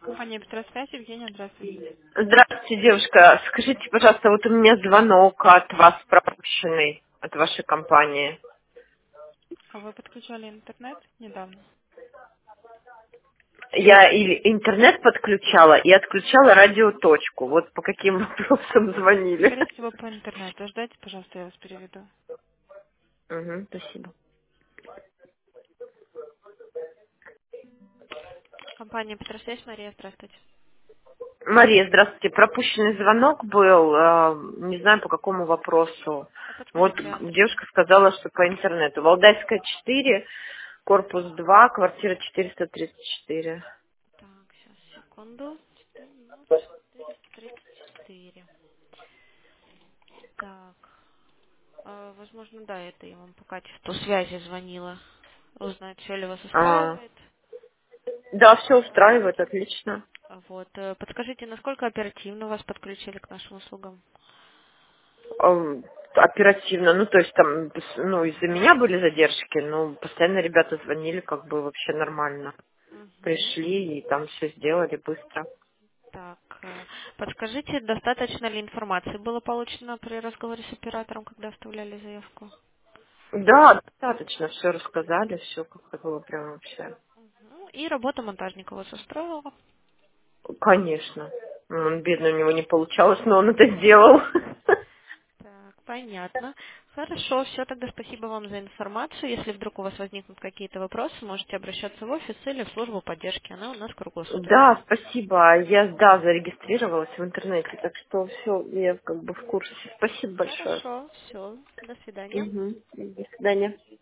Компания Петросвязь, Евгения, здравствуйте. Здравствуйте, девушка. Скажите, пожалуйста, вот у меня звонок от вас пропущенный, от вашей компании. А вы подключали интернет недавно? Я и интернет подключала, и отключала радиоточку. Вот по каким вопросам звонили. Скорее всего, по интернету. Ждайте, пожалуйста, я вас переведу. Угу, спасибо. Компания Петросвязь, Мария, здравствуйте. Мария, здравствуйте. Пропущенный звонок был, не знаю по какому вопросу. А Вот подскажите адрес. девушка сказала, что по интернету. Валдайская 4, корпус 2, квартира 434. Так, сейчас, секунду. 434. Так, возможно, да, это я вам по качеству связи звонила. Узнать, все ли вас А, устраивает. да, все устраивает, отлично. Вот, подскажите, насколько оперативно вас подключили к нашим услугам? Оперативно, ну, то есть там, ну, из-за меня были задержки, но постоянно ребята звонили, как бы вообще нормально. Угу. Пришли и там все сделали быстро. Так, подскажите, достаточно ли информации было получено при разговоре с оператором, когда оставляли заявку? Да, достаточно, все рассказали, все как-то было прям вообще. Ну, и работа монтажника вас устроила? Конечно. Он, бедный, у него не получалось, но он это сделал. Так, понятно. Хорошо, все, тогда спасибо вам за информацию. Если вдруг у вас возникнут какие-то вопросы, можете обращаться в офис или в службу поддержки. Она у нас Да, круглосуточная. спасибо. Я, да, зарегистрировалась в интернете, так что все, я как бы в курсе. Спасибо большое. Хорошо, все, до свидания. Угу. До свидания.